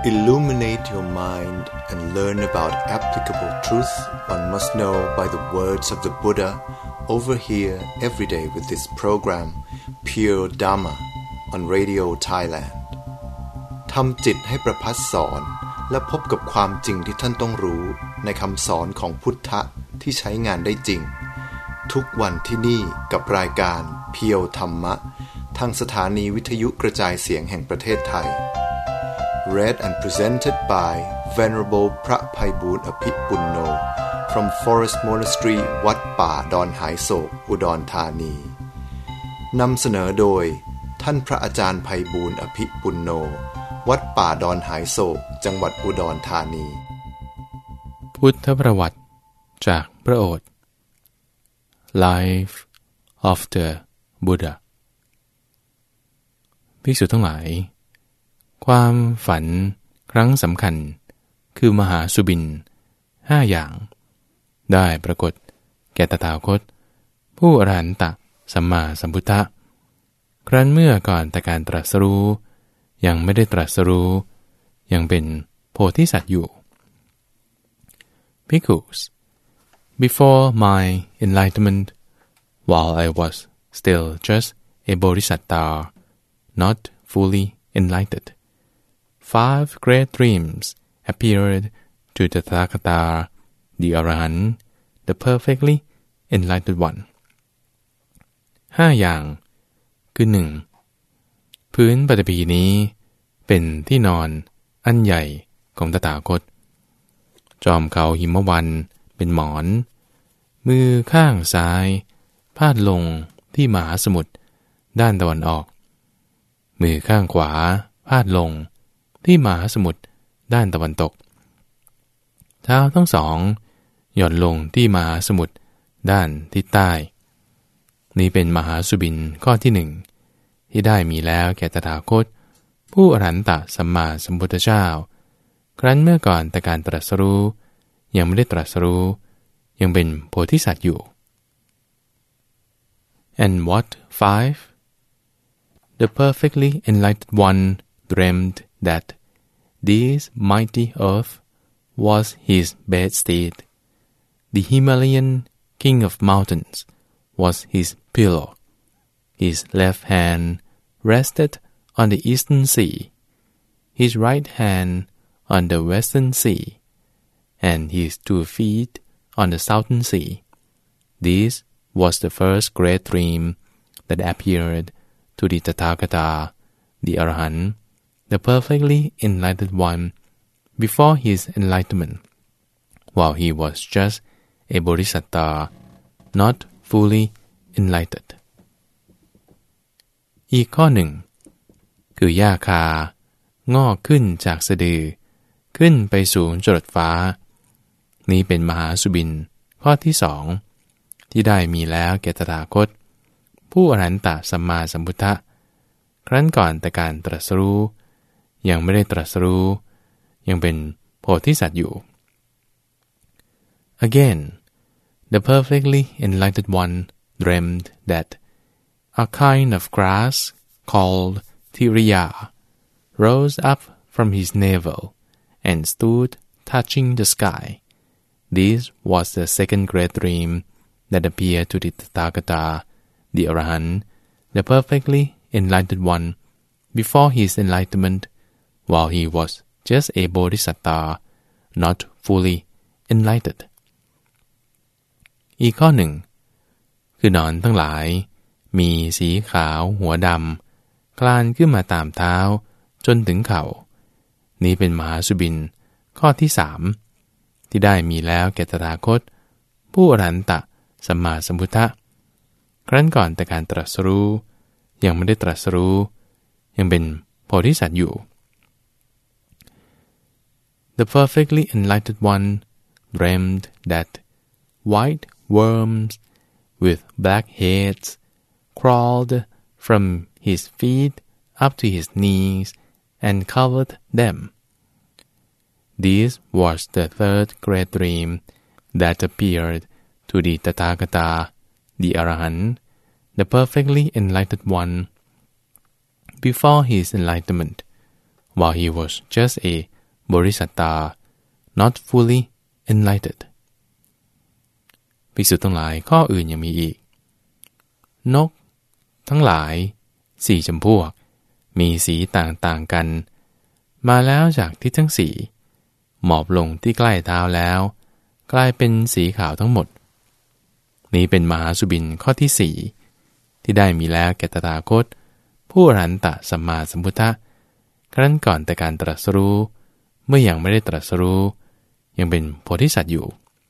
Illuminate your mind and learn about applicable truth one must know by the words of the Buddha over here every day with this program Pure Dhamma on Radio Thailand ทำจิตให้ประพัดสอนและพบกับความจริงที่ท่านต้องรู้ในคำสอนของพุทธะที่ใช้งานได้จริงทุกวันที่นี่กับรายการเพียวธรรมะทางสถานีวิทยุกระจายเสียงแห่งประเทศไทย Read and presented by Venerable พระไพบูลย์อภิปุณโญ from Forest Monastery วัดป่าดอนหายโศกอุดรธานีนำเสนอโดยท่านพระอาจารย์ไพบูลย์อภิปุณโญวัดป่าดอนหายโศกจังหวัดอุดรธานีพุทธประวัติจากพระโอษฐ์ Life of the Buddha ภิกษุทั้งหลายความฝันครั้งสำคัญคือมหาสุบิน5อย่างได้ปรากฏแก่ตถาคตผู้อรหันตสัมมาสัมพุทธะครั้นเมื่อก่อนแต่การตรัสรู้ยังไม่ได้ตรัสรู้ยังเป็นโพธิสัตว์อยู่ Bhikkhus, before my enlightenment, while I was still just a bodhisattva, not fully enlightened, 5 great dreams appeared to the Tathagata, the Arahant, the perfectly enlightened one. 5 อย่างคือ1พื้นปฐพีนี้เป็นที่นอนอันใหญ่ของตถาคตจอมเขาหิมวันเป็นหมอนมือข้างซ้ายพาดลงที่มหาสมุทรด้านตะวันออกมือข้างขวาพาดลงที่มหาสมุทรด้านตะวันตกเท้าทั้งสองหย่อนลงที่มหาสมุทรด้านทิศใต้นี้เป็นมหาสุบินข้อที่1ที่ได้มีแล้วแก่ตถาคตผู้อรหันตสัมมาสัมพุทธเจ้าครั้นเมื่อก่อนแต่การตรัสรู้ยังไม่ได้ตรัสรู้ยังเป็นโพธิสัตว์อยู่ And what 5? The perfectly enlightened one dreamed that this mighty earth was his bedstead. The Himalayan king of mountains was his pillow. His left hand rested on the eastern sea, his right hand on the western sea, and his 2 feet on the southern sea. This was the first great dream that appeared to the Tathagata, the Arahant, the perfectly enlightened one, before his enlightenment, while he was just a bodhisattva, not fully enlightened. อีกข้อหนึ่งคือหญ้าคางอกขึ้นจากสะดือขึ้นไปสูงจรดฟ้านี้เป็นมหาสุบินข้อที่2ที่ได้มีแล้วแก่ตถาคตผู้อรหันตสัมมาสัมพุทธะครั้นก่อนแต่การตรัสรู้ยังไม่ได้ตรัสรู้ยังเป็นโพธิสัตว์อยู่ Again, the perfectly enlightened one dreamed that a kind of grass called Tiriya rose up from his navel and stood touching the sky. This was the second great dream that appeared to the Tathagata, the Arahant, the perfectly enlightened one, before his enlightenment, while he was just a bodhisattva, not fully enlightened. อีกข้อหนึ่งคือหนอนทั้งหลายมีสีขาวหัวดำคลานขึ้นมาตามเท้าจนถึงเข่านี้เป็นมหาสุบินข้อที่3ที่ได้มีแล้วแก่ตถาคตผู้อรหันตสัมมาสัมพุทธะครั้นก่อนแต่การตรัสรู้ยังไม่ได้ตรัสรู้ยังเป็นโพธิสัตว์อยู่ The perfectly enlightened one dreamed that white worms with black heads crawled from his feet up to his knees and covered them. This was the third great dream that appeared to the Tathagata, the Arahant, the perfectly enlightened one, before his enlightenment, while he was just a bodhisatta not fully enlightened ภิกษุทั้งหลายข้ออื่นยังมีอีกนกทั้งหลายสี่จำพวกมีสีต่างๆกันมาแล้วจากทิศทั้งสี่หมอบลงที่ใกล้เท้าแล้วกลายเป็นสีขาวทั้งหมดนี้เป็นมหาสุบินข้อที่สี่ที่ได้มีแล้วแก่ตถาคตผู้อรหันตสัมมาสัมพุทธะครั้นก่อนแต่การตรัสรู้เมื่อยังไม่ได้ตรัสรู้ยังเป็นโพธิสัตว์อยู่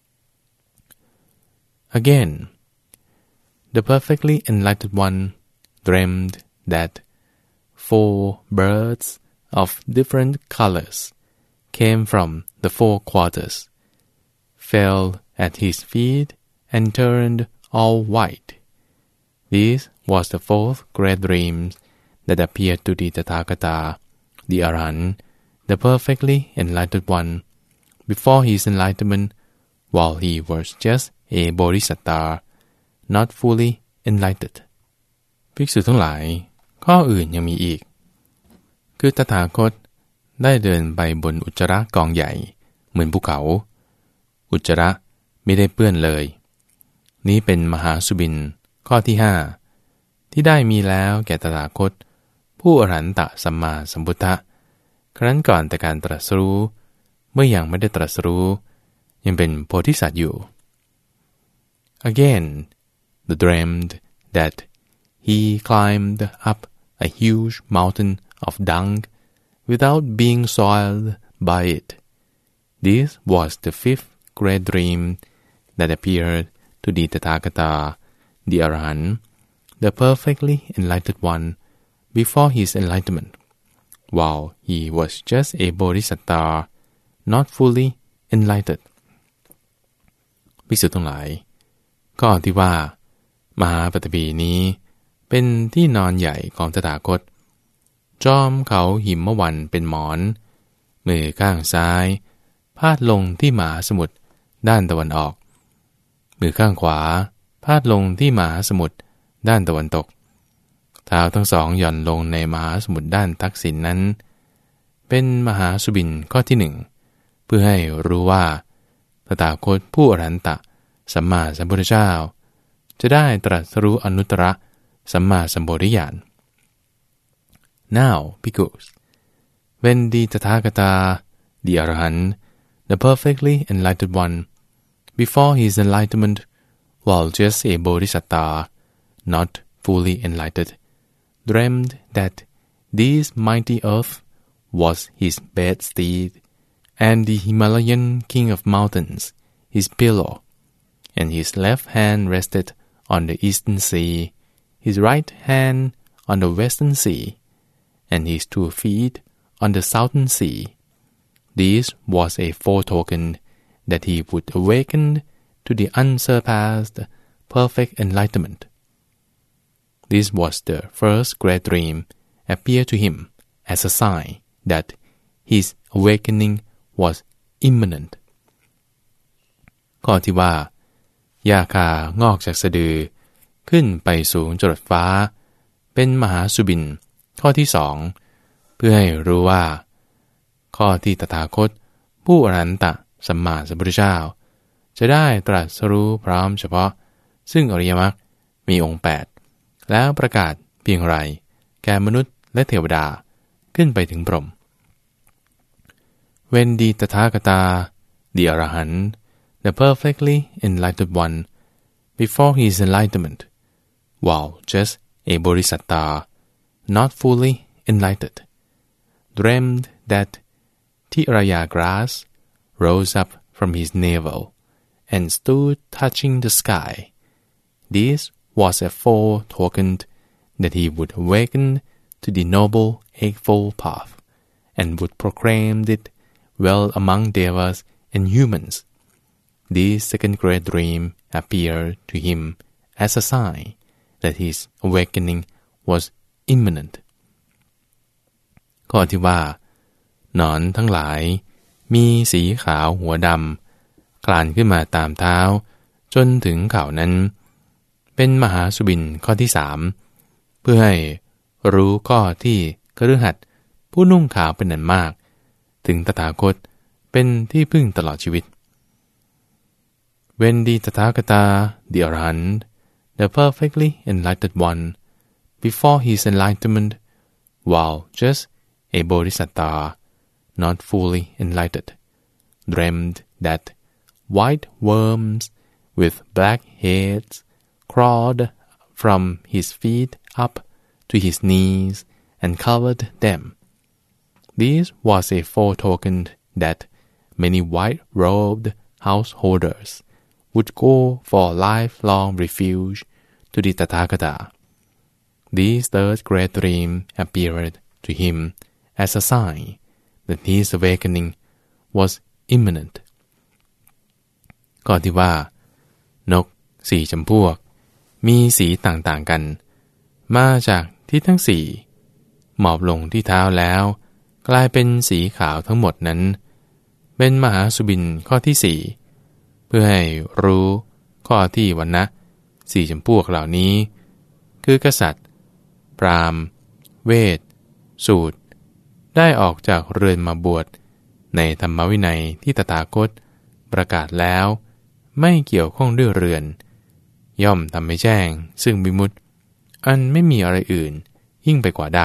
Again, the perfectly enlightened one dreamed that 4 birds of different colors came from the 4 quarters, fell at his feet and turned all white. This was the 4th great dream that appeared to the Tathagata, the Arahant, the perfectly enlightened one, before his enlightenment, while he was just a bodhisatta, not fully enlightened. ภิกษุทั้งหลายข้ออื่นยังมีอีกคือตถาคตได้เดินไปบนอุจจาระกองใหญ่เหมือนภูเขาอุจจาระไม่ได้เปื้อนเลยนี้เป็นมหาสุบินข้อที่5ที่ได้มีแล้วแก่ตถาคตผู้อรหันตสัมมาสัมพุทธะครั้นก่อนแต่การตรัสรู้เมื่อยังไม่ได้ตรัสรู้ยังเป็นโพธิสัตว์อยู่ Again, the dreamed that he climbed up a huge mountain of dung without being soiled by it. This was the 5th great dream that appeared to the Tathagata, the Arahant, the perfectly enlightened one, before his enlightenment, while he was just a bodhisatta, not fully enlightened. ภิกษุทั้งหลายก็ที่ว่ามหาปฐพีนี้เป็นที่นอนใหญ่ของตถาคตจอมเขาหิมวันเป็นหมอนมือข้างซ้ายพาดลงที่มหาสมุทรด้านตะวันออกมือข้างขวาพาดลงที่มหาสมุทรด้านตะวันตกเท้าทั้งสองหย่อนลงในมหาสมุทรด้านทักษิณนั้นเป็นมหาสุบินข้อที่1เพื่อให้รู้ว่าตถาคตผู้อรหันตสัมมาสัมพุทธเจ้าจะได้ตรัสรู้อนุตตรสัมมาสัมโพธิญาณ Now, because when the Tathagata, the Arahant, the perfectly enlightened one, before his enlightenment, while just a bodhisatta, not fully enlightened, dreamed that this mighty earth was his bedstead, and the Himalayan king of mountains his pillow, and his left hand rested on the eastern sea, his right hand on the western sea, and his 2 feet on the southern sea. This was a foretoken that he would awaken to the unsurpassed, perfect enlightenment. This was the first great dream appeared to him as a sign that his awakening was imminent. ข้อที่ว่าหญ้าคางอกจากสะดือขึ้นไปสูงจรดฟ้าเป็นมหาสุบินข้อที่2เพื่อให้รู้ว่าข้อที่ตถาคตผู้อรหันตสัมมาสัมพุทธเจ้าจะได้ตรัสรู้พร้อมเฉพาะซึ่งอริยมรรคมีองค์8แล้วประกาศเพียงไรแก่มนุษย์และเทวดาขึ้นไปถึงพรหม When the Tathagata, the Arahant, the perfectly enlightened one, before his enlightenment, while just a bodhisatta, not fully enlightened, dreamed that Tiraya grass rose up from his navel and stood touching the sky. This was a foretoken that he would awaken to the noble eightfold path and would proclaim it well among devas and humans. This second great dream appeared to him as a sign that his awakening was imminent. ข้อที่ว่าหนอนทั้งหลายมีสีขาวหัวดำคลานขึ้นมาตามเท้าจนถึงเข่านั้นเป็นมหาสุบินข้อที่3เพื่อให้รู้ข้อที่คฤหัสถ์ผู้นุ่งขาวเป็นอันมากถึงตถาคตเป็นที่พึ่งตลอดชีวิต When the Tathagata, the Arahant, the perfectly enlightened one, before his enlightenment, while just a bodhisattva, not fully enlightened, dreamed that white worms with black heads crawled from his feet up to his knees and covered them. This was a foretoken that many white-robed householders would go for lifelong refuge to the Tathagata. This third great dream appeared to him as a sign that his awakening was imminent. ก็ที่ว่านกสี่จำพวกมีสีต่างๆกันมาจากทิศทั้งสี่หมอบลงที่เท้าแล้วกลายเป็นสีขาวทั้งหมดนั้นเป็นมหาสุบินข้อที่สี่เพื่อให้รู้ข้อที่วรรณะสี่จำพวกเหล่านี้คือกษัตริย์พราหมณ์เวทสูตรได้ออกจากเรือนมาบวชในธรรมวินัยที่ตถาคตประกาศแล้วไม่เกี่ยวข้องด้วยเรือนย่อมทำให้แจ้งซึ่งวิมุตติอันไม่มีอะไรอื่นยิ่งไปกว่าได้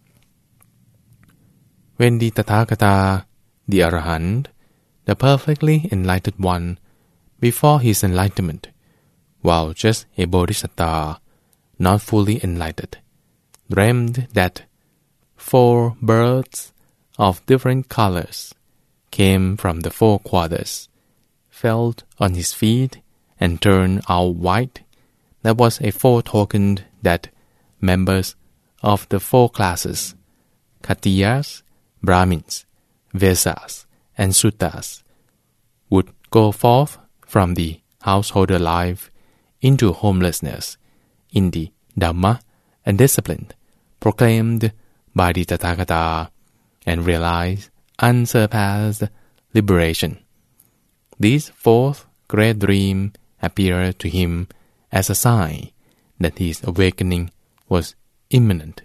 When the Tathagata, the Arahant, the perfectly enlightened one, before his enlightenment, while just a bodhisattva, not fully enlightened, dreamed that 4 birds of different colors came from the 4 quarters, fell on his feet, and turned out white. That was a foretoken that members of the 4 classes, Khatiyas, Brahmins, Vesas, and Sudras, would go forth from the householder life into homelessness in the Dhamma and discipline proclaimed by the Tathagata and realize unsurpassed liberation. This 4th great dream appeared to him as a sign that his awakening was imminent.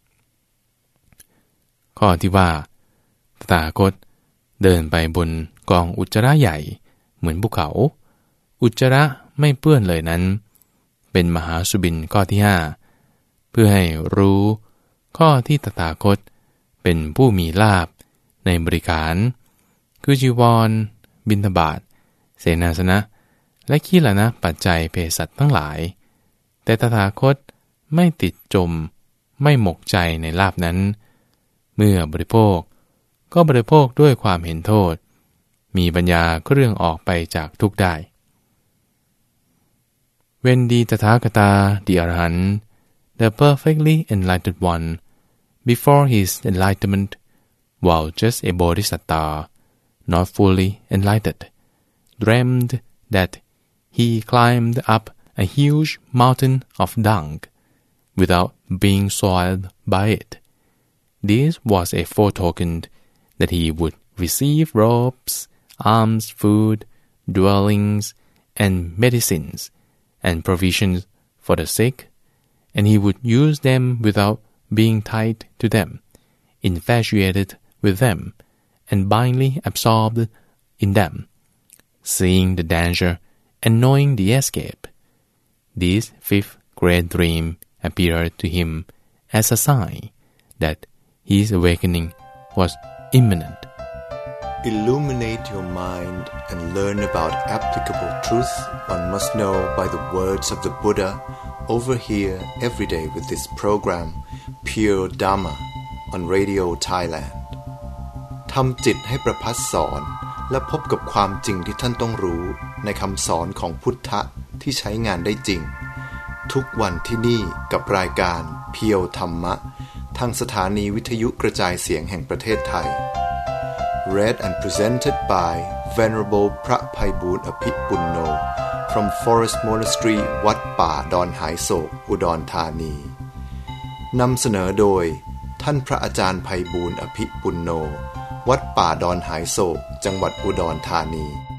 ข้อที่ว่าตถาคตเดินไปบนกองอุจจาระใหญ่เหมือนภูเขาอุจจาระไม่เปื้อนเลยนั้นเป็นมหาสุบินข้อที่5เพื่อให้รู้ข้อที่ตถาคตเป็นผู้มีลาภในบริขารคือจีวรบิณฑบาตเสนาสนะและขีลนะปัจจัยเภสัชทั้งหลายแต่ตถาคตไม่ติดจมไม่หมกใจในลาภนั้นเมื่อบริโภคก็บริโภคด้วยความเห็นโทษมีปัญญาเครื่องออกไปจากทุกข์ได้ When the Tathagata, the Arahant, the perfectly enlightened one, before his enlightenment, while just a bodhisattva, not fully enlightened, dreamed that he climbed up a huge mountain of dung without being soiled by it. This was a foretoken that he would receive robes, alms, food, dwellings, and medicines, and provisions for the sick, and he would use them without being tied to them, infatuated with them, and blindly absorbed in them, seeing the danger and knowing the escape. This 5th great dream appeared to him as a sign that his awakening was imminent. Illuminate your mind and learn about applicable truth one must know by the words of the Buddha over here every day with this program Pure Dhamma on Radio Thailand ทำจิตให้ประภัสสอนและพบกับความจริงที่ท่านต้องรู้ในคำสอนของพุทธะที่ใช้งานได้จริงทุกวันที่นี่กับรายการเพียวธรรมะทางสถานีวิทยุกระจายเสียงแห่งประเทศไทย Read and presented by Venerable พระไพบูลย์อภิปุณโญ from Forest Monastery วัดป่าดอนหายโศกอุดรธานีนำเสนอโดยท่านพระอาจารย์ไพบูลย์อภิปุณโญวัดป่าดอนหายโศกจังหวัดอุดรธานี